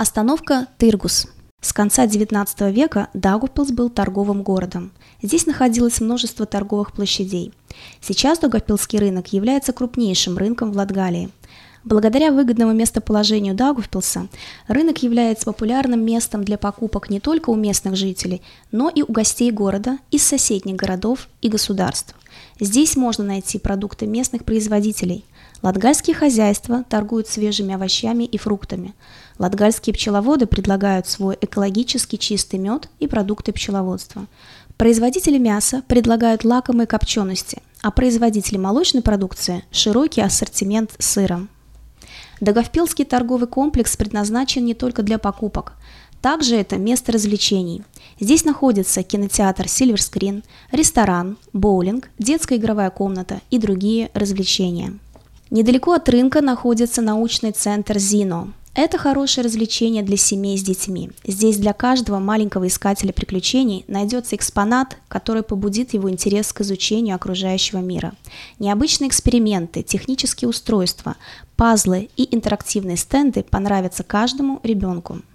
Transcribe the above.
Остановка Тыргус. С конца XIX века Даугавпилс был торговым городом. Здесь находилось множество торговых площадей. Сейчас Даугавпилский рынок является крупнейшим рынком в Латгалии. Благодаря выгодному местоположению Даугавпилса рынок является популярным местом для покупок не только у местных жителей, но и у гостей города из соседних городов и государств. Здесь можно найти продукты местных производителей. Латгальские хозяйства торгуют свежими овощами и фруктами. Латгальские пчеловоды предлагают свой экологически чистый мед и продукты пчеловодства. Производители мяса предлагают лакомые копчености, а производители молочной продукции – широкий ассортимент сыра. Даугавпилский торговый комплекс предназначен не только для покупок. Также это место развлечений. Здесь находится кинотеатр «Сильверскрин», ресторан, боулинг, детская игровая комната и другие развлечения. Недалеко от рынка находится научный центр ЗИНО. Это хорошее развлечение для семей с детьми. Здесь для каждого маленького искателя приключений найдется экспонат, который побудит его интерес к изучению окружающего мира. Необычные эксперименты, технические устройства, пазлы и интерактивные стенды понравятся каждому ребенку.